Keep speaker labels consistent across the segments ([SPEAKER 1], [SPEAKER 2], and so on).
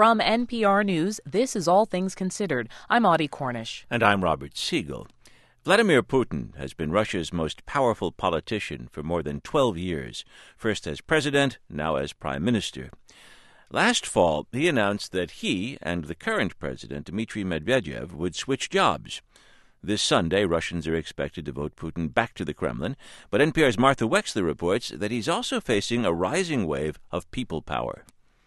[SPEAKER 1] From NPR News, this is All Things Considered. I'm Audie Cornish.
[SPEAKER 2] And I'm Robert Siegel. Vladimir Putin has been Russia's most powerful politician for more than 12 years, first as president, now as prime minister. Last fall, he announced that he and the current president, Dmitry Medvedev, would switch jobs. This Sunday, Russians are expected to vote Putin back to the Kremlin, but NPR's Martha Wexler reports that he's also facing a rising wave of people power.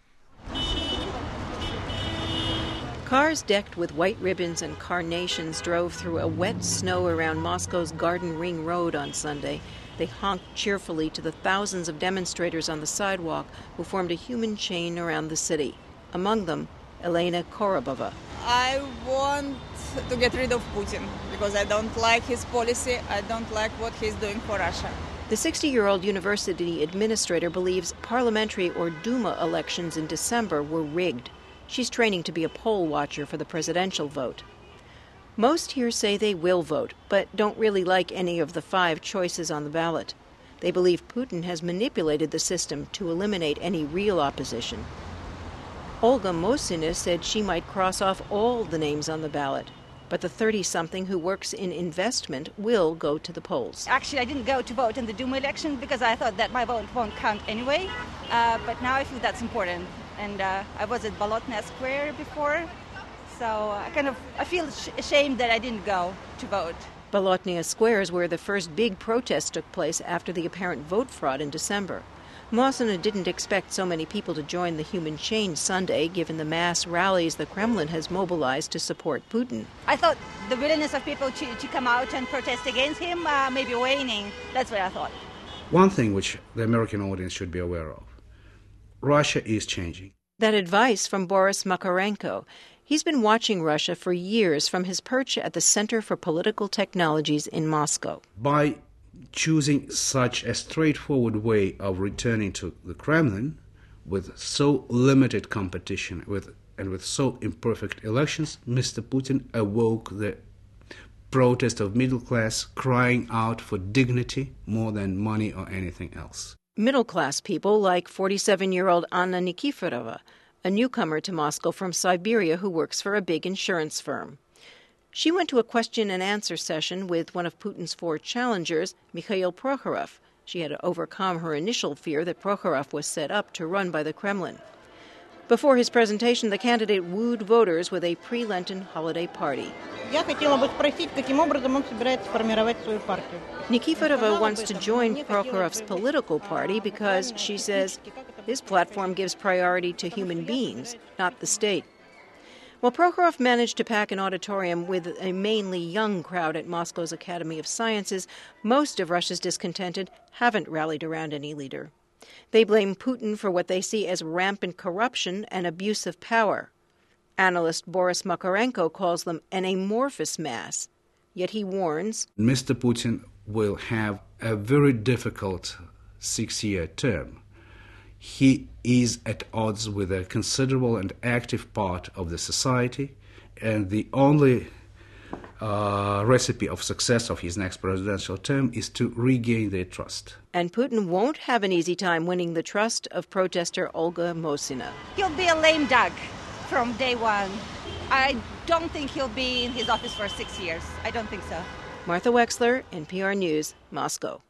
[SPEAKER 3] Cars decked with white ribbons and carnations drove through a wet snow around Moscow's Garden Ring Road on Sunday. They honked cheerfully to the thousands of demonstrators on the sidewalk who formed a human chain around the city. Among them, Elena Korobova.
[SPEAKER 4] I want to get rid of Putin because I don't like his policy. I don't like what he's doing for Russia.
[SPEAKER 3] The 60-year-old university administrator believes parliamentary or Duma elections in December were rigged. She's training to be a poll watcher for the presidential vote. Most here say they will vote, but don't really like any of the 5 choices on the ballot. They believe Putin has manipulated the system to eliminate any real opposition. Olga Mosina said she might cross off all the names on the ballot, but the 30-something who works in investment will go to the polls.
[SPEAKER 5] Actually, I didn't go to vote in the Duma election because I thought that my vote won't count anyway, but now I feel that's important. And I was at Bolotnaya Square before, so I feel ashamed that I didn't go to vote.
[SPEAKER 3] Bolotnaya Square is where the first big protest took place after the apparent vote fraud in December. Mosina didn't expect so many people to join the human chain Sunday, given the mass rallies the Kremlin has mobilized to support Putin.
[SPEAKER 5] I thought the willingness of people to come out and protest against him may be waning. That's what I thought.
[SPEAKER 6] One thing which the American audience should be aware of: Russia is changing.
[SPEAKER 3] That advice from Boris Makarenko. He's been watching Russia for years from his perch at the Center for Political Technologies in Moscow.
[SPEAKER 6] By choosing such a straightforward way of returning to the Kremlin, with so limited competition and with so imperfect elections, Mr. Putin awoke the protest of middle class, crying out for dignity more than money or anything else.
[SPEAKER 3] Middle-class people like 47-year-old Anna Nikiforova, a newcomer to Moscow from Siberia who works for a big insurance firm. She went to a question-and-answer session with one of Putin's 4 challengers, Mikhail Prokhorov. She had to overcome her initial fear that Prokhorov was set up to run by the Kremlin. Before his presentation, the candidate wooed voters with a pre-Lenten holiday party. Nikiforova wants to join Prokhorov's political party because, she says, his platform gives priority to human beings, not the state. Well, Prokhorov managed to pack an auditorium with a mainly young crowd at Moscow's Academy of Sciences. Most of Russia's discontented haven't rallied around any leader. They blame Putin for what they see as rampant corruption and abuse of power. Analyst Boris Makarenko calls them an amorphous mass. Yet he warns,
[SPEAKER 6] Mr. Putin will have a very difficult 6-year term. He is at odds with a considerable and active part of the society, and the only recipe of success of his next presidential term is to regain their trust.
[SPEAKER 3] And Putin won't have an easy time winning the trust of protester Olga Mosina.
[SPEAKER 5] He'll be a lame duck from day one. I don't think he'll be in his office for 6 years. I don't think so.
[SPEAKER 3] Martha Wexler, NPR News, Moscow.